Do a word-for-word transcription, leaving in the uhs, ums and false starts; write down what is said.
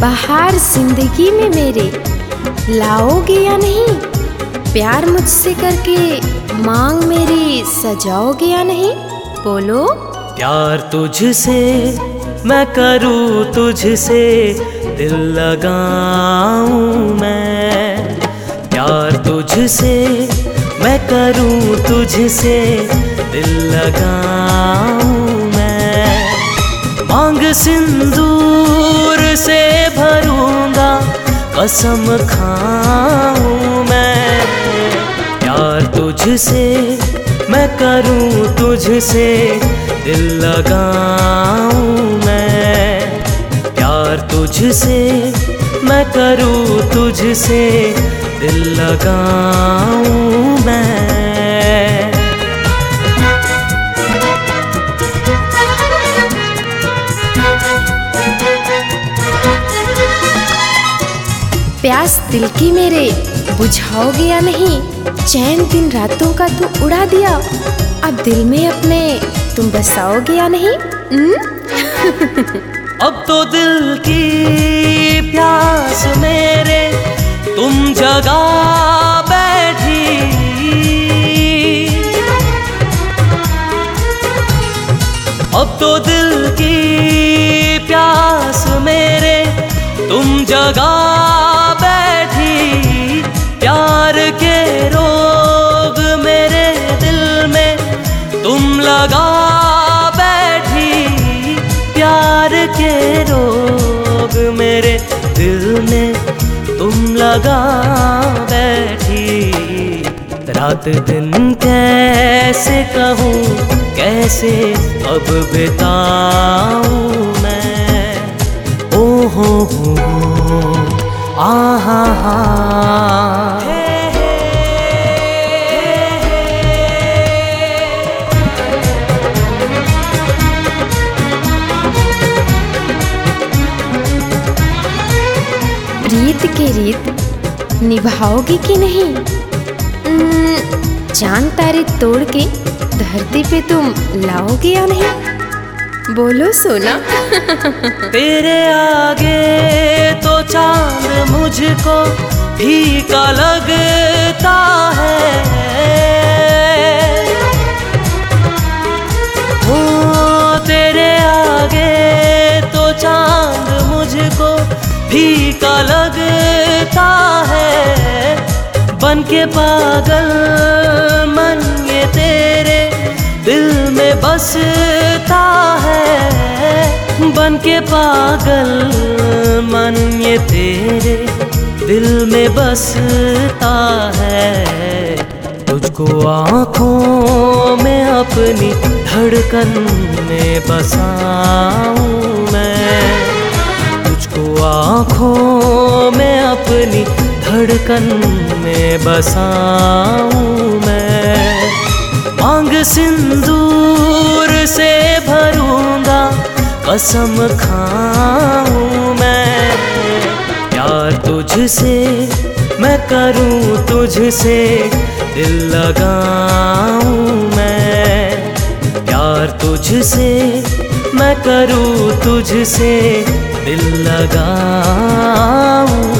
बाहर जिंदगी में मेरे लाओगे या नहीं? प्यार मुझसे करके मांग मेरी सजाओगे या नहीं? बोलो। प्यार तुझसे मैं करूँ, तुझसे दिल लगाऊं मैं। प्यार तुझसे मैं करूँ, तुझसे दिल लगाऊं मैं। मांग सिंदूर से भरूंगा, कसम खाऊं मैं। प्यार तुझसे मैं करूँ, तुझसे दिल लगाऊं मैं। प्यार तुझसे मैं करूँ, तुझसे दिल लगाऊं मैं। प्यास दिल की मेरे बुझाओगे या नहीं? चैन दिन रातों का तू उड़ा दिया, अब दिल में अपने तुम बसाओगे या नहीं? अब तो दिल की प्यास मेरे तुम जगा बैठी। अब तो दिल की प्यास मेरे तुम जगा बैठी। प्यार के रोग मेरे दिल में तुम लगा बैठी। प्यार के रोग मेरे दिल में तुम लगा बैठी। रात दिन कैसे कहूँ, कैसे अब बिताऊं मैं। ओ हो हो आहा हा। रीत के रीत निभाओगे कि नहीं? चांद तारे तोड़ के धरती पे तुम लाओगे या नहीं? बोलो सोना। तेरे आगे तो चांद मुझको फीका लगता है। ओ तेरे आगे तो चांद मुझको फीका लगता है। बन के पागल मन ये तेरे दिल में बसता है। बन के पागल मन ये तेरे दिल में बसता है। तुझको आँखों में अपनी धड़कन में बसाऊं मैं। तुझको आँखों में अपनी धड़कन में बसाऊं मैं। मांग सिंदूर से भरूंगा, कसम खाऊं मैं। प्यार तुझसे मैं करूँ, तुझसे दिल लगाऊं मैं। प्यार तुझसे मैं करूँ, तुझसे दिल लगाऊं।